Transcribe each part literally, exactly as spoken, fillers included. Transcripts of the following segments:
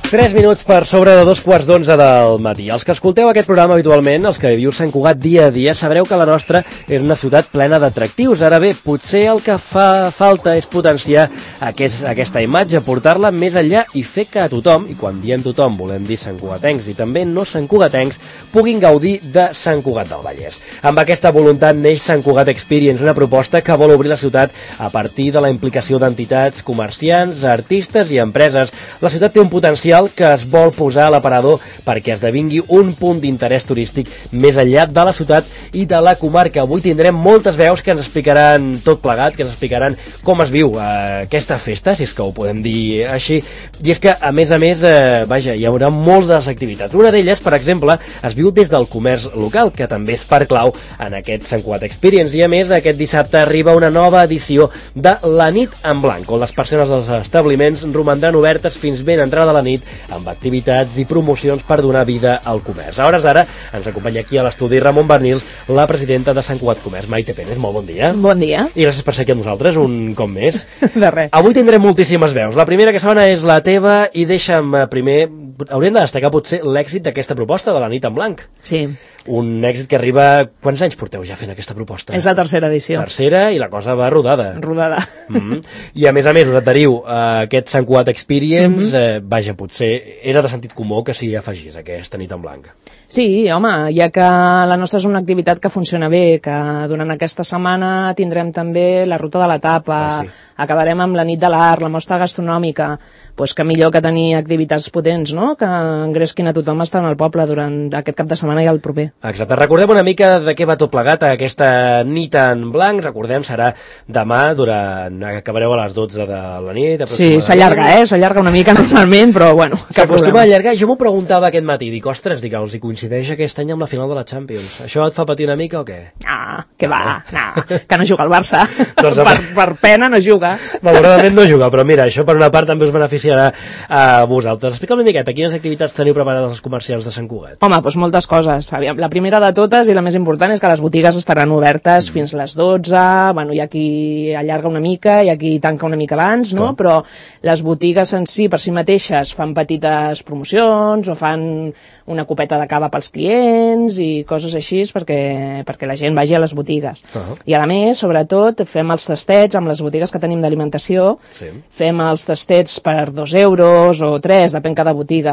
tres minuts per sobre de dos quarts d'onze del matí. Els que escolteu aquest programa habitualment, els que viviu Sant Cugat dia a dia, sabreu que la nostra és una ciutat plena d'atractius. Ara bé, potser el que fa falta és potenciar aquest, aquesta imatge, portar-la més enllà i fer que tothom, i quan diem tothom volem dir santcugatencs i també no santcugatencs, puguin gaudir de Sant Cugat del Vallès. Amb aquesta voluntat neix Sant Cugat Experience, una proposta que vol obrir la ciutat a partir de la implicació d'entitats, comerciants, artistes i empreses. La ciutat té un potencial que es vol posar a l'aparador perquè esdevingui un punt d'interès turístic més enllà de la ciutat i de la comarca. Avui tindrem moltes veus que ens explicaran tot plegat, que ens explicaran com es viu eh, aquesta festa, si és que ho podem dir així, i és que a més a més eh, vaja, hi haurà moltes de les activitats. Una d'elles, per exemple, es viu des del comerç local, que també és part clau en aquest Sant Cugat Experience, i a més aquest dissabte arriba una nova edició de la nit en blanc, on les persones dels establiments romandran obertes fins ben entrada la nit amb activitats i promocions per donar vida al comerç. A hores d'ara ens acompanya aquí a l'estudi Ramon Bernils, la presidenta de Sant Cugat Comerç, Maite Pérez. Molt bon dia. Bon dia. I gràcies per ser aquí amb nosaltres un cop més. De res. Avui tindrem moltíssimes veus. La primera que sona és la teva i deixa'm primer... Hauríem de destacar potser l'èxit d'aquesta proposta de la nit en blanc. Sí. Un èxit que arriba... Quants anys porteu ja fent aquesta proposta? És la tercera edició. Tercera, i la cosa va rodada. Rodada. Mm-hmm. I a més a més us adheriu a aquest Sant Cugat Experience, mm-hmm. eh, vaja, potser era de sentit comú que s'hi afegís aquesta nit en blanc. Sí, home, ja que la nostra és una activitat que funciona bé, que durant aquesta setmana tindrem també la ruta de la tapa, ah, sí. Acabarem amb la nit de l'art, la mostra gastronòmica, pues que millor que tenir activitats potents, no?, que engresquin a tothom estant al poble durant aquest cap de setmana i el proper. Exacte. Recordem una mica de què va tot plegat a aquesta nit en blanc. Recordem, serà demà, durant... acabareu a les dotze de la nit. Sí, s'allarga, eh? S'allarga una mica normalment, però bueno, cap problema. S'acostuma a allargar. Jo m'ho preguntava aquest matí, dic, ostres, dic, els hi coincideix aquest any amb la final de la Champions. Això et fa patir una mica o què? Ah, que va, no, que no juga el Barça. Doncs, per, per pena no juga. Malauradament no juga, però mira, això per una part també us beneficiarà a vosaltres. Explica'm una miqueta, quines activitats teniu preparades els comerciants de Sant Cugat? Home, doncs moltes coses. Aviam, la primera de totes i la més important és que les botigues estaran obertes mm. fins les dotze, bueno, hi ha qui allarga una mica, hi ha qui tanca una mica abans, no? Com? Però les botigues en si, per si mateixes, fan petites promocions o fan una copeta de cava pels clients i coses així perquè, perquè la gent vagi a les botigues. Uh-huh. I a més, sobretot, fem els tastets amb les botigues que tenim d'alimentació, sí. Fem els tastets per dos euros o tres, depèn cada botiga,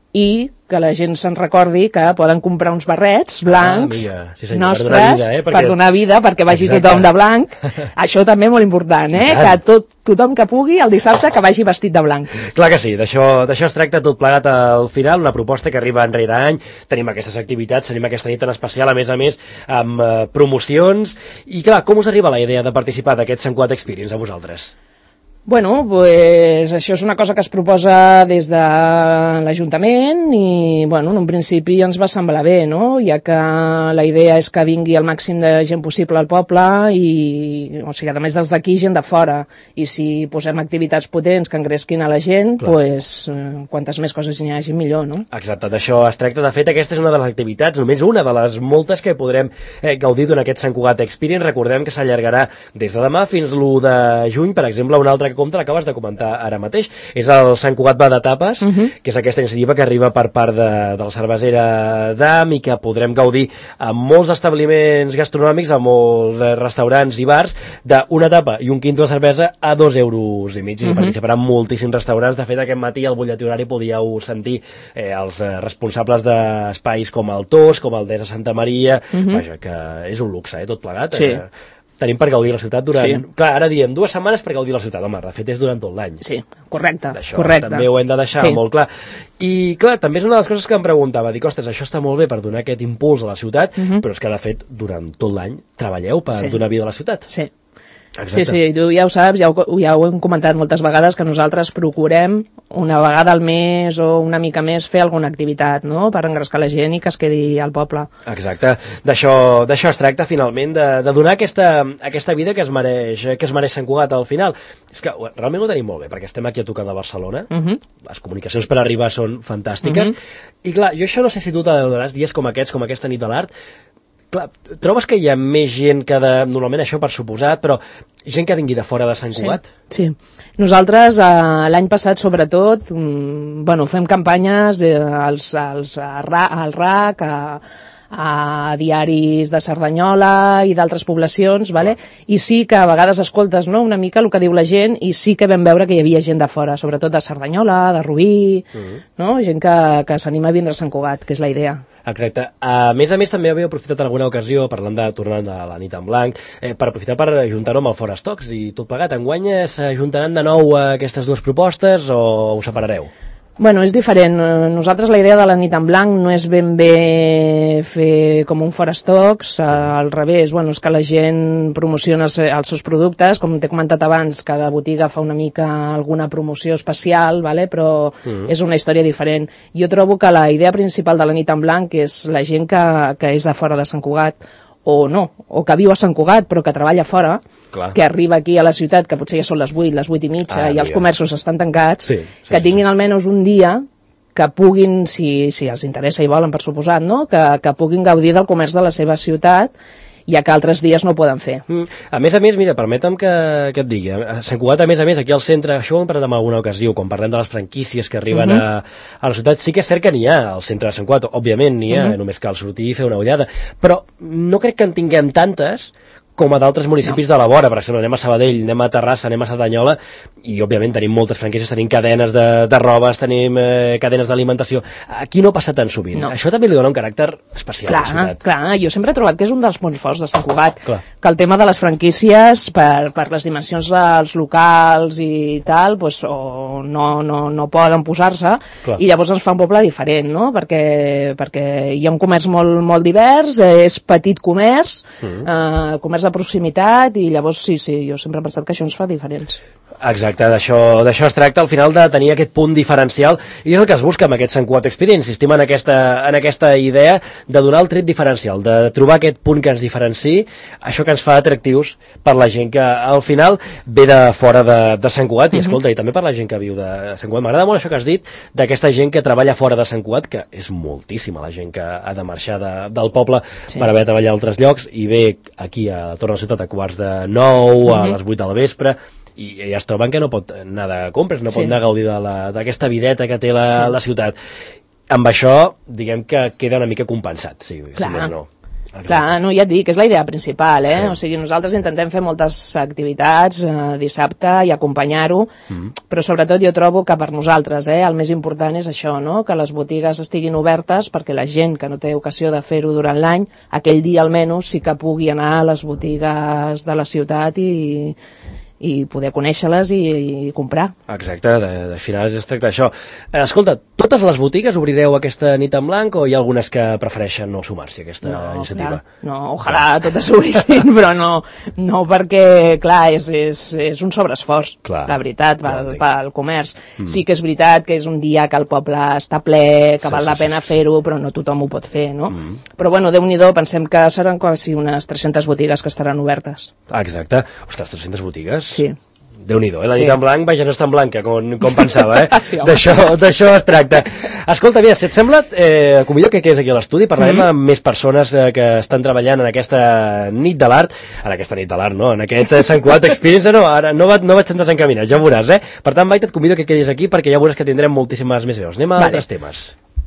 i que la gent se'n recordi que poden comprar uns barrets blancs ah, sí, senyor, nostres per donar vida, eh? perquè... per donar vida, perquè vagi Exacte. Tothom de blanc. Això també molt important, eh? Que tot, tothom que pugui el dissabte que vagi vestit de blanc. Clar que sí, d'això es tracta tot plegat al final, una proposta que arriba enrere any, tenim aquestes activitats, tenim aquesta nit en especial, a més a més, amb uh, promocions, i clar, com us arriba la idea de participar d'aquest Sant Cugat Experience a vosaltres? Bueno, pues això és una cosa que es proposa des de l'Ajuntament i, bueno, en un principi ens va semblar bé, no?, ja que la idea és que vingui el màxim de gent possible al poble i, o sigui, a més dels d'aquí, gent de fora. I si posem activitats potents que engresquin a la gent, Clar. pues, eh, quantes més coses hi hagi, millor, no? Exacte, d'això es tracta. De fet, aquesta és una de les activitats, només una de les moltes que podrem eh, gaudir durant aquest Sant Cugat Experience. Recordem que s'allargarà des de demà fins l'u de juny, per exemple, una altra que compte l'acabes de comentar ara mateix, és el Sant Cugat va de tapes, uh -huh. que és aquesta iniciativa que arriba per part de, de la cervesera d'Am i que podrem gaudir amb molts establiments gastronòmics, amb molts eh, restaurants i bars, d'una tapa i un quinto de cervesa a dos euros i mig, i uh -huh. participaran moltíssims restaurants. De fet, aquest matí al butlletí horari podíeu sentir eh, els eh, responsables d'espais com el Tos, com el Desa Santa Maria, uh -huh. vaja, que és un luxe, eh, tot plegat. Sí. Eh, tenim per gaudir la ciutat durant... Sí. Clar, ara diem dues setmanes per gaudir la ciutat. Home, de fet és durant tot l'any. Sí, correcte. D'això correcte. també ho hem de deixar sí. molt clar. I, clar, també és una de les coses que em preguntava. Dic, ostres, això està molt bé per donar aquest impuls a la ciutat, uh -huh. però és que, de fet, durant tot l'any treballeu per sí. donar vida a la ciutat. Sí. Exacte. Sí, sí, tu ja ho saps, ja ho, ja ho hem comentat moltes vegades, que nosaltres procurem una vegada al mes o una mica més fer alguna activitat, no?, per engrescar la gent i que es quedi al poble. Exacte, d'això d'això es tracta finalment, de, de donar aquesta, aquesta vida que es mereix que es mereix Sant Cugat al final. És que realment ho tenim molt bé, perquè estem aquí a tocar de Barcelona, uh -huh. les comunicacions per arribar són fantàstiques, uh -huh. i clar, jo això no sé si tu t'adonaràs dies com aquests, com aquesta nit de l'art, Clar, trobes que hi ha més gent que de... Normalment això per suposat, però gent que vingui de fora de Sant Cugat? Sí, sí. Nosaltres eh, l'any passat sobretot mm, bueno, fem campanyes eh, als, als, a, al R A C, a, a diaris de Cerdanyola i d'altres poblacions, vale? I sí que a vegades escoltes, no?, una mica el que diu la gent, i sí que vam veure que hi havia gent de fora, sobretot de Cerdanyola, de Rubí, uh-huh. no? Gent que, que s'anima a vindre a Sant Cugat, que és la idea. Exacte. A més a més, també havia aprofitat en alguna ocasió, parlant de tornar a la nit en blanc, eh, per aprofitar per ajuntar-ho amb el Fora Stocks i tot plegat. Enguany s'ajuntaran de nou aquestes dues propostes o ho separareu? Bueno, és diferent. Nosaltres la idea de la nit en blanc no és ben bé fer com un Fora Stocks, al revés, bueno, és que la gent promociona els seus productes, com t'he comentat abans, cada botiga fa una mica alguna promoció especial, vale? Però mm. és una història diferent. Jo trobo que la idea principal de la nit en blanc és la gent que, que és de fora de Sant Cugat, o no, o que viu a Sant Cugat però que treballa fora, clar. Que arriba aquí a la ciutat, que potser ja són les vuit, les vuit i mitja, ah, i els ja. comerços estan tancats, sí, sí, que tinguin sí. almenys un dia que puguin, si, si els interessa i volen, per suposat, no? que, que puguin gaudir del comerç de la seva ciutat, ja que altres dies no ho poden fer. Mm. A més a més, mira, permetem que, que et digui, a Sant Cugat, a més a més, aquí al centre, això ho hem parlat en alguna ocasió, quan parlem de les franquícies que arriben uh-huh. a, a la ciutat, sí que és cert que n'hi ha al centre de Sant Cugat, òbviament n'hi ha, uh-huh. només cal sortir i fer una ullada, però no crec que en tinguem tantes com a d'altres municipis no. de la vora, per exemple, anem a Sabadell, anem a Terrassa, anem a Cerdanyola, i òbviament tenim moltes franquícies, tenim cadenes de, de robes, tenim eh, cadenes d'alimentació. Aquí no passa tan sovint. No. Això també li dona un caràcter especial clar, a la ciutat. Clar, jo sempre he trobat que és un dels punts forts de Sant Cugat, clar. Que el tema de les franquícies, per, per les dimensions dels locals i tal, pues, o no, no, no poden posar-se, clar. I llavors ens fa un poble diferent, no? Perquè, perquè hi ha un comerç molt, molt divers, és petit comerç, mm. eh, comerç de proximitat, i llavors sí, sí, jo sempre he pensat que això ens fa diferents. Exacte, d'això d'això es tracta al final, de tenir aquest punt diferencial, i és el que es busca amb aquest Sant Cugat Experience. Insistim en aquesta, en aquesta idea de donar el tret diferencial, de trobar aquest punt que ens diferenciï, això que ens fa atractius per la gent que al final ve de fora de, de Sant Cugat, i escolta, uh-huh. i també per la gent que viu de Sant Cugat. M'agrada molt això que has dit, d'aquesta gent que treballa fora de Sant Cugat, que és moltíssima la gent que ha de marxar de, del poble sí. per haver de treballar a altres llocs, i ve aquí a Torre de la Ciutat a quarts de nou, uh-huh. a les vuit de la vespre, i ja es troben que no pot anar de compres, no sí. pot anar a gaudir d'aquesta videta que té la, sí. la ciutat. Amb això, diguem que queda una mica compensat, si, si més no. Exacte. Clar, no, ja et dic, és la idea principal, eh? Sí. O sigui, nosaltres intentem fer moltes activitats eh, dissabte i acompanyar-ho, mm. però sobretot jo trobo que per nosaltres, eh, el més important és això, no?, que les botigues estiguin obertes perquè la gent que no té ocasió de fer-ho durant l'any, aquell dia almenys sí que pugui anar a les botigues de la ciutat i i poder conèixer-les i, i comprar. Exacte, de, de final es tracta d'això. Escolta, totes les botigues obrireu aquesta nit en blanc o hi ha algunes que prefereixen no sumar-s'hi a aquesta no, iniciativa? Clar. No, ojalà clar. totes obrissin, però no, no perquè, clar, és, és, és un sobreesforç, clar. La veritat, pel, pel comerç. Mm. Sí que és veritat que és un dia que el poble està ple, que sí, val sí, la pena sí, sí. fer-ho, però no tothom ho pot fer, no? Mm. Però bueno, Déu-n'hi-do, pensem que seran quasi unes tres-centes botigues que estaran obertes. Ah, exacte. Ostres, tres-centes botigues? Sí. Déu-n'hi-do, eh? La nit sí. en blanc, vaja, no és tan blanca com, com pensava, eh? sí, d'això es tracta. Escolta, mira, si et sembla, eh, convido que quedis aquí a l'estudi, parlarem mm-hmm. amb més persones eh, que estan treballant en aquesta nit de l'art, en aquesta nit de l'art, no, en aquest Sant Cugat Experience, no, ara no, va, no vaig tan desencaminat, ja ho veuràs, eh? Per tant, Maite, et convido que quedis aquí perquè ja veuràs que tindrem moltíssimes més veus. Anem a vale. altres temes.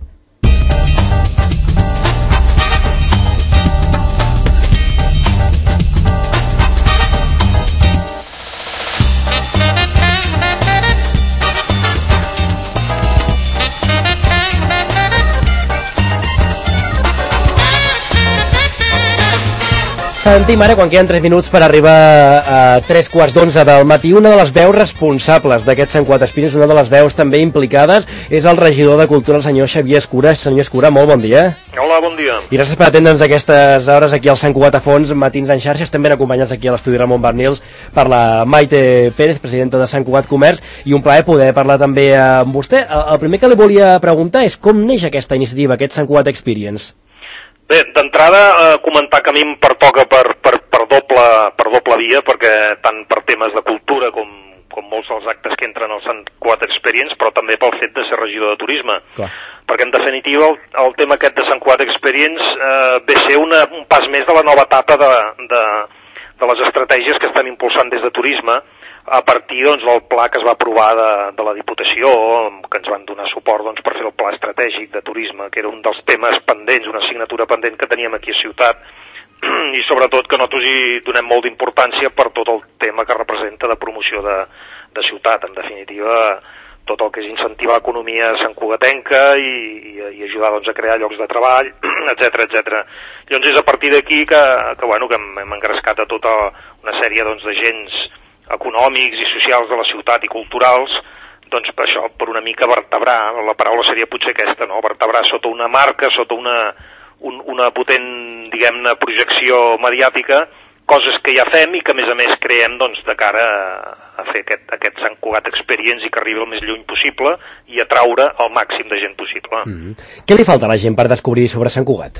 Sentim ara, quan queden tres minuts per arribar a tres quarts d'onze del matí, una de les veus responsables d'aquest Sant Cugat Experience, una de les veus també implicades, és el regidor de Cultura, el senyor Xavier Escura. Senyor Escura, molt bon dia. Hola, bon dia. I gràcies per atendre'ns aquestes hores aquí al Sant Cugat a fons, matins en xarxa. Estem ben acompanyats aquí a l'estudi Ramon Barnils per la Maite Pérez, presidenta de Sant Cugat Comerç, i un plaer poder parlar també amb vostè. El primer que li volia preguntar és com neix aquesta iniciativa, aquest Sant Cugat Experience? Bé, d'entrada, eh, comentar que a mi em pertoca per, per, per, doble, per doble via, perquè tant per temes de cultura com, com molt molts dels actes que entren al Sant Cugat Experience, però també pel fet de ser regidor de turisme. Clar. Perquè, en definitiva, el, el tema aquest de Sant Cugat Experience eh, ve a ser una, un pas més de la nova etapa de, de, de les estratègies que estem impulsant des de turisme, a partir doncs, del pla que es va aprovar de, de la Diputació, que ens van donar suport doncs, per fer el pla estratègic de turisme, que era un dels temes pendents, una assignatura pendent que teníem aquí a Ciutat, i sobretot que nosaltres hi donem molt d'importància per tot el tema que representa de promoció de, de Ciutat. En definitiva, tot el que és incentivar l'economia santcugatenca i, i, i ajudar doncs, a crear llocs de treball, etcètera, etcètera. Llavors és a partir d'aquí que, que, bueno, que hem, hem engrescat a tota una sèrie doncs, d'agents econòmics i socials de la ciutat i culturals, doncs per això, per una mica vertebrar, la paraula seria potser aquesta, no? Vertebrar sota una marca, sota una, un, una potent, diguem-ne, projecció mediàtica, coses que ja fem i que a més a més creem doncs, de cara a, a fer aquest, aquest Sant Cugat Experience i que arribi el més lluny possible i atraure el màxim de gent possible. Mm-hmm. Què li falta a la gent per descobrir sobre Sant Cugat?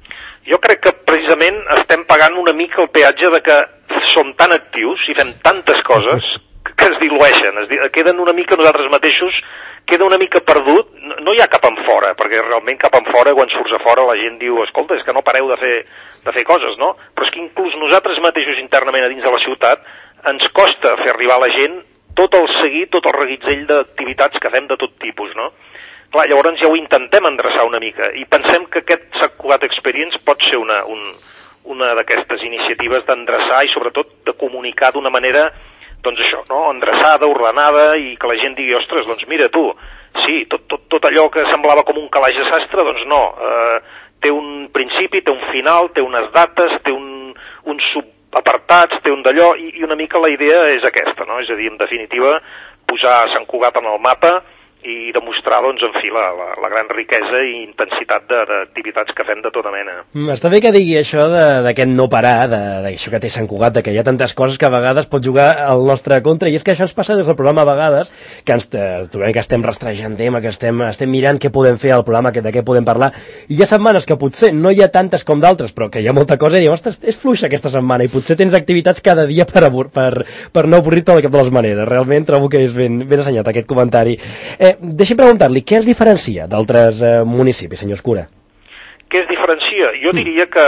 Jo crec que precisament estem pagant una mica el peatge de que som tan actius i fem tantes coses que es dilueixen, es di queden una mica nosaltres mateixos, queda una mica perdut, no, no hi ha cap en fora, perquè realment cap en fora, quan surts a fora, la gent diu, escolta, és que no pareu de fer, de fer coses, no? Però és que inclús nosaltres mateixos internament a dins de la ciutat ens costa fer arribar a la gent tot el seguit, tot el reguitzell d'activitats que fem de tot tipus, no? Clar, llavors ja ho intentem endreçar una mica i pensem que aquest Sant Cugat Experience pot ser una, un, una d'aquestes iniciatives d'endreçar i sobretot de comunicar d'una manera, doncs això, no? Endreçada, ordenada i que la gent digui, ostres, doncs mira tu, sí, tot, tot, tot allò que semblava com un calaix de sastre, doncs no, eh, té un principi, té un final, té unes dates, té un, uns subapartats, té un d'allò i, i una mica la idea és aquesta, no? És a dir, en definitiva, posar Sant Cugat en el mapa i demostrar, doncs, en fi, la, la, la gran riquesa i intensitat d'activitats que fem de tota mena. Mm, està bé que digui això d'aquest no parar, d'això que té Sant Cugat, de que hi ha tantes coses que a vegades pot jugar al nostre contra, i és que això ens passa des del programa a vegades, que ens eh, trobem que estem rastrejant tema, que estem, estem mirant què podem fer al programa, que, de què podem parlar, i hi ha setmanes que potser no hi ha tantes com d'altres, però que hi ha molta cosa, i diem, ostres, és fluixa aquesta setmana, i potser tens activitats cada dia per, per, per no avorrir-te de cap de les maneres. Realment trobo que és ben, ben assenyat aquest comentari. Eh, Deixi'm preguntar-li, què els diferencia d'altres eh, municipis, senyor Escura? Què es diferencia? Jo mm. diria que,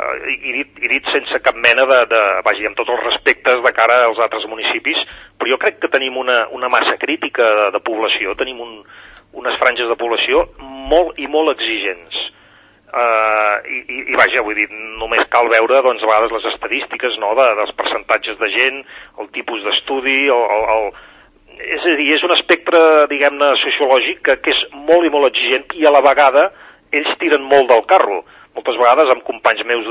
i dit, i dit sense cap mena de, de, vaja, amb tots els respectes de cara als altres municipis, però jo crec que tenim una, una massa crítica de, de població, tenim un, unes franges de població molt i molt exigents. Uh, i, i, i vaja, vull dir, només cal veure, doncs, a vegades les estadístiques, no?, de, dels percentatges de gent, el tipus d'estudi, el, el, el és a dir, és un espectre, diguem-ne, sociològic que, que és molt i molt exigent i a la vegada ells tiren molt del carro. Moltes vegades amb companys meus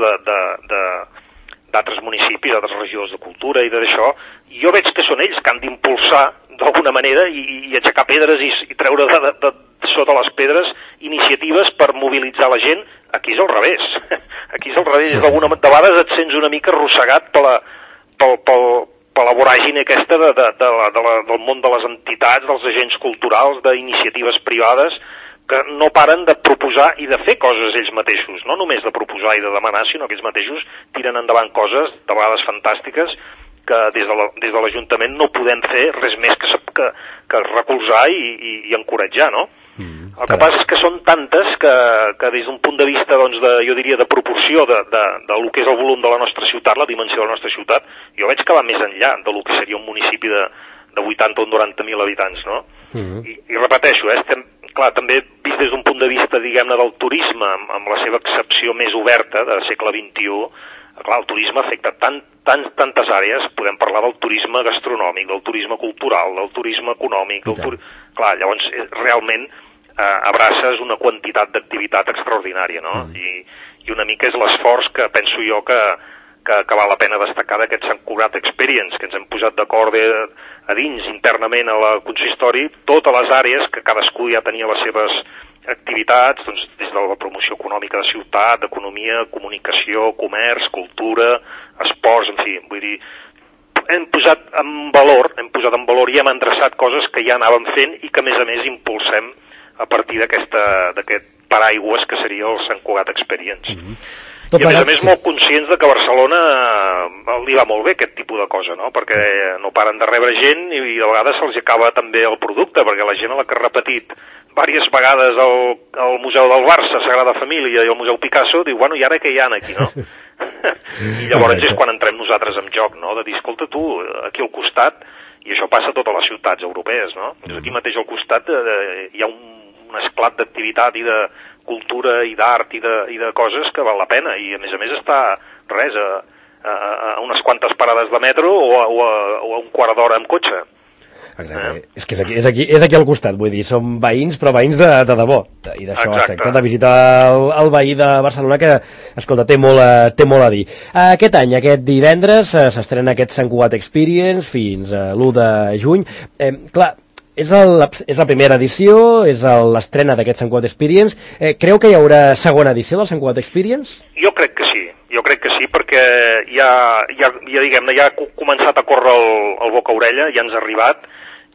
d'altres municipis, d'altres regidors de cultura i d'això, jo veig que són ells que han d'impulsar d'alguna manera i, i aixecar pedres i, i treure de, de, de sota les pedres iniciatives per mobilitzar la gent. Aquí és al revés. Aquí és al revés. Sí, sí, sí. De vegades et sents una mica arrossegat per la, pel, pel, per la voràgine aquesta de, de, de la, de la, del món de les entitats, dels agents culturals, d'iniciatives privades, que no paren de proposar i de fer coses ells mateixos, no només de proposar i de demanar, sinó que ells mateixos tiren endavant coses, de vegades fantàstiques, que des de l'Ajuntament no podem fer res més que, que, que recolzar i, i, i encoratjar, no? Mm, el que passa és que són tantes que, que des d'un punt de vista, doncs, de, jo diria, de proporció de, de, de lo que és el volum de la nostra ciutat, la dimensió de la nostra ciutat, jo veig que va més enllà de lo que seria un municipi de, de vuitanta o noranta mil habitants, no? Mm. I, I repeteixo, eh, estem, clar, també vist des d'un punt de vista, diguem-ne, del turisme, amb, amb la seva accepció més oberta del segle vint-i-u, clar, el turisme afecta tant, tant, tantes àrees, podem parlar del turisme gastronòmic, del turisme cultural, del turisme econòmic, del tur... clar, llavors, realment, eh, abraces una quantitat d'activitat extraordinària, no? Mm. I, I una mica és l'esforç que penso jo que, que, que val la pena destacar d'aquest Sant Cugat Experience, que ens hem posat d'acord a dins, internament, a la consistori, totes les àrees que cadascú ja tenia les seves activitats, doncs, des de la promoció econòmica de ciutat, d'economia, comunicació, comerç, cultura, esports, en fi, vull dir, hem posat en valor, hem posat en valor i hem endreçat coses que ja anàvem fent i que, a més a més, impulsem a partir d'aquest paraigües que seria el Sant Cugat Experience. Mm-hmm. I, a més a més, molt conscients de que Barcelona, el li va molt bé aquest tipus de cosa, no? Perquè no paren de rebre gent i, i a vegades se'ls acaba també el producte, perquè la gent a la que ha repetit diverses vegades al, al Museu del Barça, Sagrada Família i al Museu Picasso, diu, bueno, i ara què hi ha aquí, no? I llavors és quan entrem nosaltres en joc, no? De dir, escolta tu, aquí al costat, i això passa a totes les ciutats europees, no? Doncs aquí mateix al costat eh, hi ha un, un esclat d'activitat i de cultura i d'art i, de, i de coses que val la pena, i a més a més està, res, a, a, a unes quantes parades de metro o a, o a, o a un quart d'hora amb cotxe. Exacte, eh? és que és aquí, és, aquí, és aquí al costat, vull dir, som veïns, però veïns de, de debò, i d'això es tracta, de visitar el, el veí de Barcelona que, escolta, té molt a, té molt a dir. Aquest any, aquest divendres, s'estrena aquest Sant Cugat Experience fins a l'u de juny. Eh, clar, és, el, és la primera edició, és l'estrena d'aquest Sant Cugat Experience. Eh, creu que hi haurà segona edició del Sant Cugat Experience? Jo crec que sí, jo crec que sí, perquè ja, ja, ja diguem-ne, ja ha començat a córrer el, el boca-orella, ja ens ha arribat,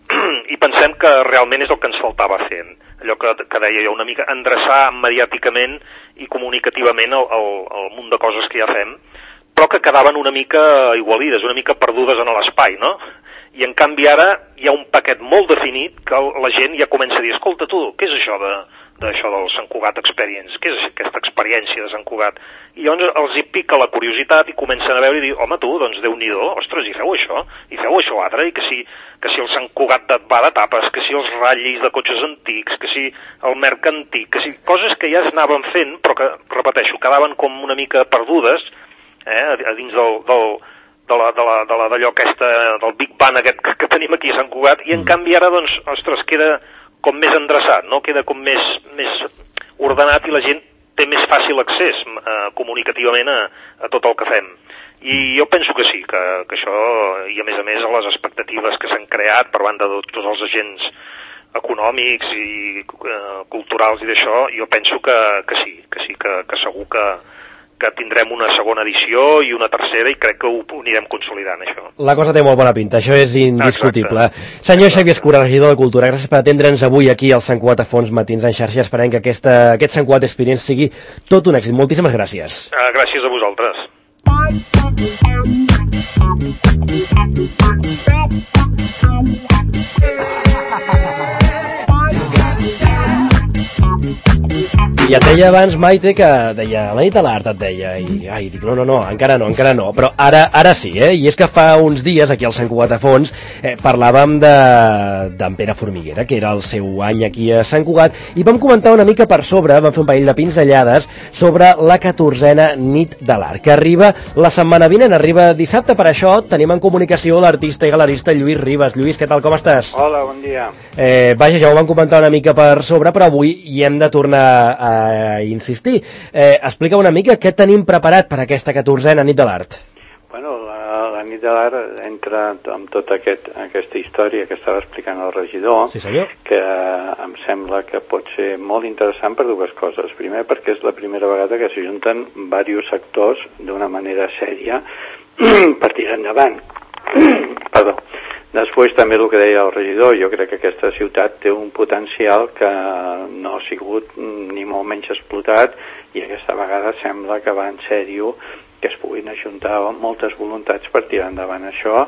i pensem que realment és el que ens faltava fent. Allò que, que deia jo, una mica endreçar mediàticament i comunicativament el, el, el munt de coses que ja fem, però que quedaven una mica igualides, una mica perdudes en l'espai, no? I en canvi ara hi ha un paquet molt definit que la gent ja comença a dir, escolta tu, què és això de, d'això del Sant Cugat Experience? Què és aquesta experiència de Sant Cugat? I llavors els hi pica la curiositat i comencen a veure i dir, home tu, doncs Déu-n'hi-do, ostres, i feu això, i feu això altre, i que si, que si el Sant Cugat va de tapes, que si els ratllis de cotxes antics, que si el merc antic, que si coses que ja es anaven fent, però que, repeteixo, quedaven com una mica perdudes, eh, a dins del, del, de la, de la, de la, d'allò aquesta, del Big Bang aquest que, que tenim aquí a Sant Cugat, i en canvi ara, doncs, ostres, queda com més endreçat, no? Queda com més, més ordenat i la gent té més fàcil accés eh, comunicativament a, a tot el que fem. I jo penso que sí, que, que això, i a més a més a les expectatives que s'han creat per banda de tots els agents econòmics i eh, culturals i d'això, jo penso que, que sí, que sí, que, que segur que, que tindrem una segona edició i una tercera i crec que ho anirem consolidant, això. La cosa té molt bona pinta, això és indiscutible. Exacte. Senyor Xavier Escura, regidor de Cultura, gràcies per atendre'ns avui aquí al Sant Cugat a Fons Matins en xarxa. Esperem que aquesta, aquest Sant Cugat Experience sigui tot un èxit. Moltíssimes gràcies. Uh, gràcies a vosaltres. I et deia abans, Maite, que deia, la nit de l'art et deia, i ai, dic, no, no, no, encara no, encara no, però ara ara sí, eh? I és que fa uns dies, aquí al Sant Cugat a Fons, eh, parlàvem d'en Pere Formiguera, que era el seu any aquí a Sant Cugat, i vam comentar una mica per sobre, vam fer un parell de pinzellades, sobre la catorzena nit de l'art, que arriba la setmana vinent, arriba dissabte, per això tenim en comunicació l'artista i galerista Lluís Ribas. Lluís, què tal, com estàs? Hola, bon dia. Eh, vaja, ja ho vam comentar una mica per sobre, però avui hi hem de tornar a insistir. Eh, explica una mica què tenim preparat per aquesta catorzena nit de l'art. Bueno, la, la nit de l'art entra amb tota aquest, aquesta història que estava explicant el regidor, sí, senyor, que em sembla que pot ser molt interessant per dues coses. Primer, perquè és la primera vegada que s'ajunten diversos sectors d'una manera sèria per tirar endavant. Perdó. Després també el que deia el regidor, jo crec que aquesta ciutat té un potencial que no ha sigut ni molt menys explotat i aquesta vegada sembla que va en sèrio que es puguin ajuntar moltes voluntats per tirar endavant això.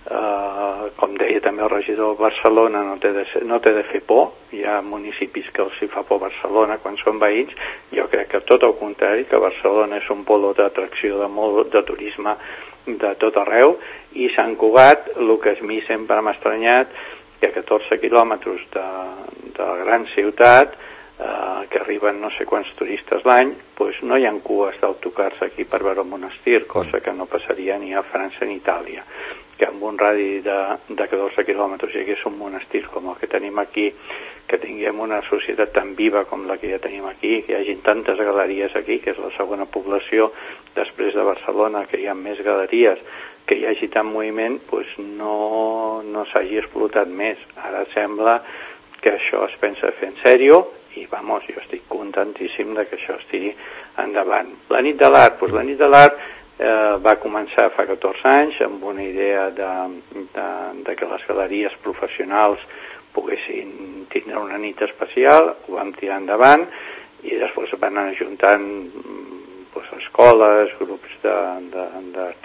Eh, com deia també el regidor, Barcelona no té, de ser, no té de fer por, hi ha municipis que els hi fa por Barcelona quan són veïns, jo crec que tot el contrari, que Barcelona és un polo d'atracció de molt de turisme de tot arreu, i Sant Cugat, el que a mi sempre m'ha estranyat, que a catorze quilòmetres de, de la gran ciutat, eh, que arriben no sé quants turistes l'any, doncs no hi ha cues d'autocars aquí per veure el monestir, cosa que no passaria ni a França ni a Itàlia. Que amb un radi de, de catorze quilòmetres hi hagués un monestir com el que tenim aquí, que tinguem una societat tan viva com la que ja tenim aquí, que hi hagi tantes galeries aquí, que és la segona població després de Barcelona, que hi ha més galeries, que hi hagi tant moviment, doncs no, no s'hagi explotat més. Ara sembla que això es pensa fer en sèrio i, vamos, jo estic contentíssim de que això estigui endavant. La nit de l'art, doncs la nit de l'art eh, va començar fa catorze anys amb una idea de, de, de que les galeries professionals poguessin tindre una nit especial, ho vam tirar endavant i després van anar ajuntant pues, escoles, grups d'artistes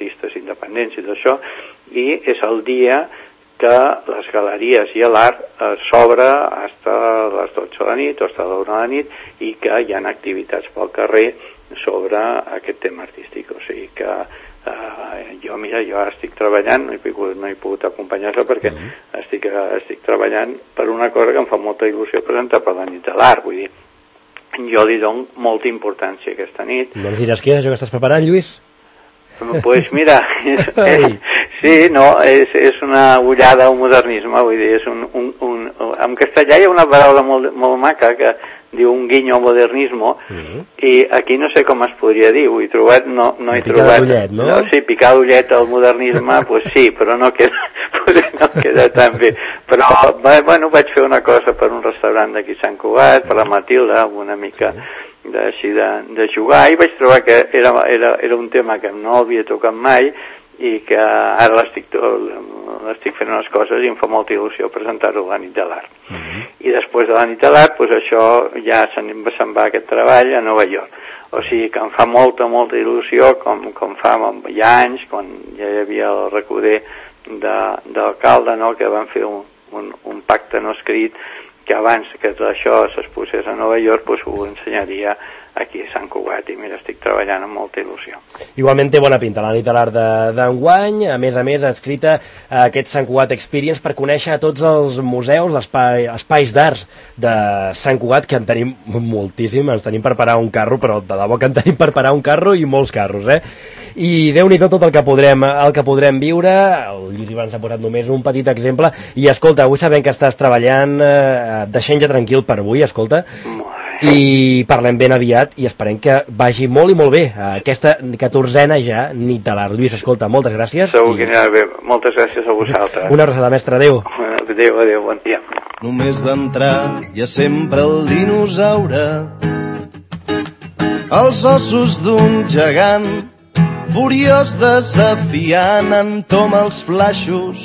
independència i tot això, i és el dia que les galeries i l'art eh, s'obre fins a les dotze de la nit o fins a la una de la nit, i que hi ha activitats pel carrer sobre aquest tema artístic. O sigui que eh, jo, mira, jo estic treballant, no he pogut, no he pogut acompanyar-se perquè mm. estic, estic treballant per una cosa que em fa molta il·lusió presentar per la nit de l'art. Vull dir, jo li dono molta importància aquesta nit. No ens diràs què és això que estàs preparant, Lluís? Pues mira, és, sí, no, és, és una ullada al modernisme, vull dir, és un, un, un, en castellà hi ha una paraula molt, molt maca que diu un guinyo al modernismo, mm-hmm. i aquí no sé com es podria dir, ho he trobat, no, no he picar trobat... d'ullet, no? no? Sí, picar d'ullet al modernisme, pues sí, però no queda, no queda tan bé. Però, bueno, vaig fer una cosa per un restaurant d'aquí a Sant Cugat, per la Matilda, una mica... Sí. De, així de, de jugar, i vaig trobar que era, era, era un tema que no havia tocat mai i que ara l'estic, l'estic fent unes coses i em fa molta il·lusió presentar-ho a la nit de l'art. Mm-hmm. I després de la nit de l'art, pues això ja se'n, se'n va aquest treball a Nova York. O sigui que em fa molta, molta il·lusió, com, com fa ja anys, quan ja hi havia el recorder de, d'alcalde, no?, que van fer un, un, un pacte no escrit que abans que això s'exposés a Nova York, doncs ho ensenyaria aquí a Sant Cugat, i mira, estic treballant amb molta il·lusió. Igualment té bona pinta la nit de l'art d'enguany, a més a més ha escrit aquest Sant Cugat Experience per conèixer a tots els museus, espai, espais d'arts de Sant Cugat, que en tenim moltíssim, ens tenim per parar un carro, però de debò que en tenim per parar un carro i molts carros, eh? I Déu-n'hi-do tot el que podrem, el que podrem viure. El Lluís Ivan s'ha posat només un petit exemple, i escolta, avui sabem que estàs treballant, eh, deixant ja tranquil per avui, escolta, i parlem ben aviat i esperem que vagi molt i molt bé aquesta catorzena ja nit de l'art. Lluís, escolta, moltes gràcies. Segur i... que anirà bé. Moltes gràcies a vosaltres. Una abraçada, mestre. Adéu. Adéu, adéu, bon dia. Només d'entrar hi ha sempre el dinosaure, els ossos d'un gegant, furiós desafiant, entoma els flaixos,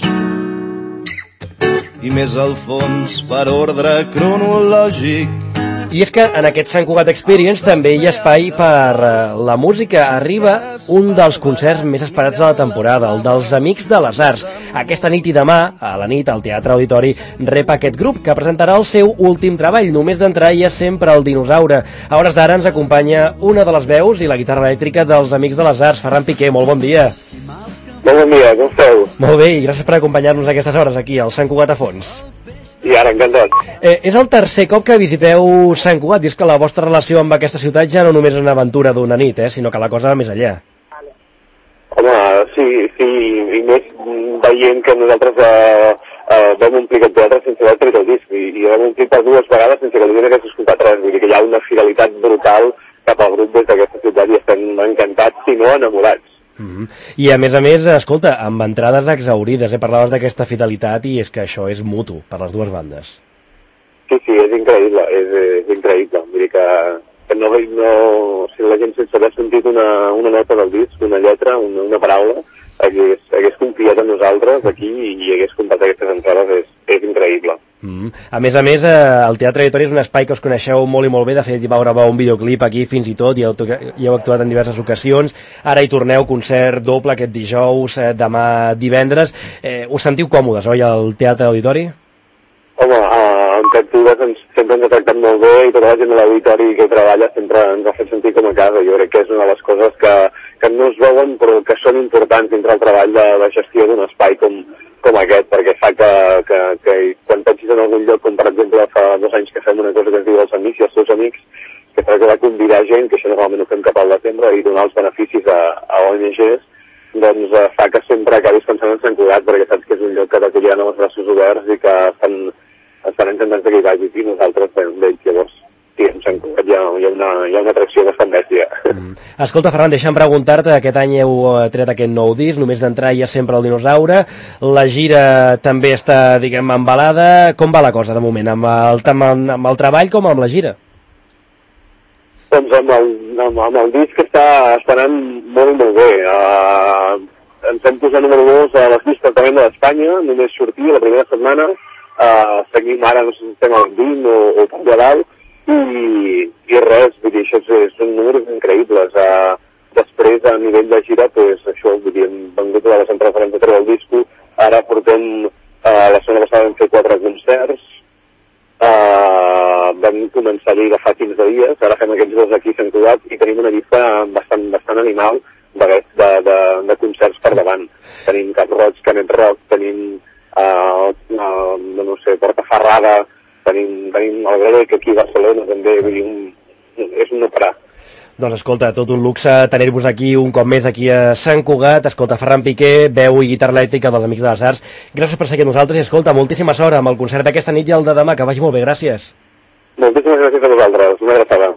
i més al fons per ordre cronològic. I és que en aquest Sant Cugat Experience també hi ha espai per uh, la música. Arriba un dels concerts més esperats de la temporada, el dels Amics de les Arts. Aquesta nit i demà, a la nit, al Teatre Auditori, rep aquest grup que presentarà el seu últim treball. Només d'entrar hi ha sempre el dinosaure. A hores d'ara ens acompanya una de les veus i la guitarra elèctrica dels Amics de les Arts. Ferran Piqué, molt bon dia. Molt bon dia, com esteu? Molt bé, i gràcies per acompanyar-nos a aquestes hores aquí, al Sant Cugat a fons. I ara, encantat. Eh, és el tercer cop que visiteu Sant Cugat, i és que la vostra relació amb aquesta ciutat ja no només és una aventura d'una nit, eh, sinó que la cosa va més enllà. Home, sí, sí, i més veient que nosaltres eh, eh, vam omplir aquest teatre sense haver tret el disc, i, i vam omplir per dues vegades sense que l'Olivia hagués escoltat res, vull dir que hi ha una fidelitat brutal cap al grup des d'aquesta ciutat i estem encantats, si no enamorats. Mm-hmm. I a més a més, escolta, amb entrades exaurides, eh? Parlaves d'aquesta fidelitat i és que això és mutu per les dues bandes. Sí, sí, és increïble, és, és increïble. Vull dir que, que no, no, si la gent sense haver sentit una, una nota del disc, una lletra, una, una paraula, hagués, hagués confiat en nosaltres aquí i hagués comprat aquestes entrades, és, és increïble. Mm. A més a més, eh, el Teatre Auditori és un espai que us coneixeu molt i molt bé. De fet, hi vau gravar un videoclip aquí fins i tot, i heu, hi heu actuat en diverses ocasions. Ara hi torneu, concert doble aquest dijous, eh, demà divendres. Eh, us sentiu còmodes, oi, al Teatre Auditori? Home, eh, en Captures ens, sempre ens ha tractat molt bé, i tota la gent de l'auditori que treballa sempre ens ha fet sentir com a casa. Jo crec que és una de les coses que, que no es veuen però que són importants dintre el treball de la gestió d'un espai com, com aquest, perquè fa que, que, que quan pensis en algun lloc, com per exemple fa dos anys que fem una cosa que es diu els amics i els seus amics, que fa que va convidar gent, que això normalment ho fem cap al desembre, i donar els beneficis a, a O N Ges, doncs eh, fa que sempre acabis pensant en Sant Cugat, perquè saps que és un lloc que t'acollirà amb els braços oberts i que estan, estan encantats que hi vagi, i nosaltres fem d'ells. Llavors, sí, en Sant Cugat hi ha, hi ha, una, hi ha una atracció bastant bèstia. Mm. Escolta, Ferran, deixa'm preguntar-te, aquest any heu tret aquest nou disc, només d'entrar hi ha sempre el dinosaure, la gira també està, diguem, embalada. Com va la cosa de moment, amb el, amb, amb el treball com amb la gira? Doncs amb el, amb, amb el disc està, està anant molt, molt bé. Uh, ens hem posat número dos a les llistes també d'Espanya, només sortia la primera setmana, uh, seguim ara, no sé si estem al vint o, o per allà dalt, i, i res, vull dir, això és, són números increïbles. Uh, Després, a nivell de gira, pues, això, vull dir, hem vengut a les entrades per treure el disco, ara portem, eh, la setmana passada vam fer quatre concerts, eh, vam començar a lligar fa quinze dies, ara fem aquests dos aquí a Sant Cugat i tenim una llista bastant, bastant animal de, de, de, de concerts per davant. Tenim Cap Roig, Canet Rock, tenim, eh, eh, no sé, Portaferrada, tenim, tenim el Grec aquí a Barcelona també, vull dir, un, és un no parar. Doncs escolta, tot un luxe tenir-vos aquí un cop més aquí a Sant Cugat. Escolta, Ferran Piqué, veu i guitarra elèctrica dels Amics de les Arts. Gràcies per ser aquí amb nosaltres i escolta, moltíssima sort amb el concert d'aquesta nit i el de demà, que vagi molt bé, gràcies. Moltíssimes gràcies a vosaltres, una abraçada.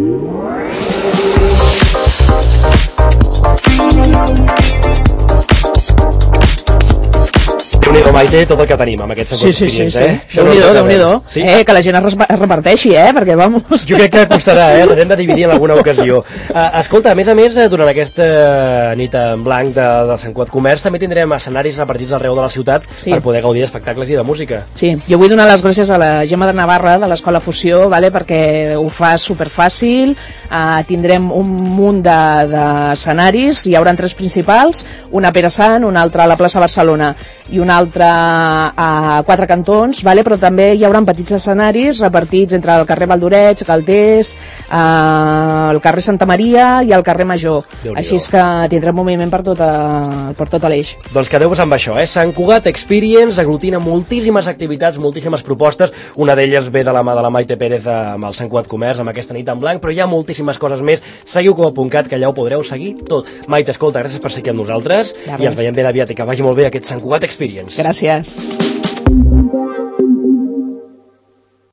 Déu-n'hi-do, Maite, tot el que tenim amb aquests sí, sí, sí, sí. eh? Déu-n'hi-do, Déu-n'hi-do. Sí? Eh, que la gent es, es reparteixi, eh? Perquè, vamos... Jo crec que costarà, eh? L'hem de dividir en alguna ocasió. Uh, escolta, a més a més, durant aquesta nit en blanc de, del Sant Cugat Comerç, també tindrem escenaris repartits arreu de la ciutat sí. per poder gaudir d'espectacles i de música. Sí, jo vull donar les gràcies a la Gemma de Navarra, de l'Escola Fusió, vale? Perquè ho fa superfàcil, uh, tindrem un munt d'escenaris, de, hi haurà tres principals, una a Pere Sant, una altra a la plaça Barcelona i una altra a Quatre Cantons, vale? Però també hi haurà petits escenaris repartits entre el carrer Valdoreig, Calders, eh, el carrer Santa Maria i el carrer Major. Així és que tindrem moviment per tot, a, per tot l'eix. Doncs quedeu-vos amb això, eh? Sant Cugat Experience aglutina moltíssimes activitats, moltíssimes propostes, una d'elles ve de la mà de la Maite Pérez amb el Sant Cugat Comerç, amb aquesta nit en blanc, però hi ha moltíssimes coses més. Seguiu com a puntcat, que allà ho podreu seguir tot. Maite, escolta, gràcies per ser aquí amb nosaltres ja i ens veiem ben aviat i que vagi molt bé aquest Sant Cugat Experience. Gràcies.